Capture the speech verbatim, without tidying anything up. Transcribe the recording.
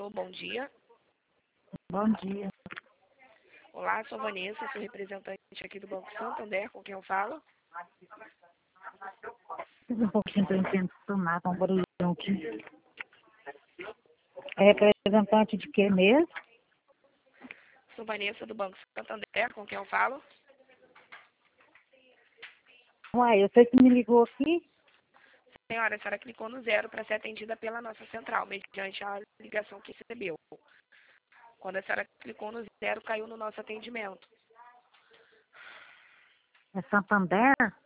bom dia. Bom dia. Olá, sou Vanessa, sou representante aqui do Banco Santander, com quem eu falo. Um pouquinho para eu entender nada, um barulhão aqui. É representante de quê mesmo? Sou Vanessa do Banco Santander, com quem eu falo. Uai, eu sei que me ligou aqui. Senhora, a senhora clicou no zero para ser atendida pela nossa central, mediante a ligação que recebeu. Quando a senhora clicou no zero, caiu no nosso atendimento. É Santander?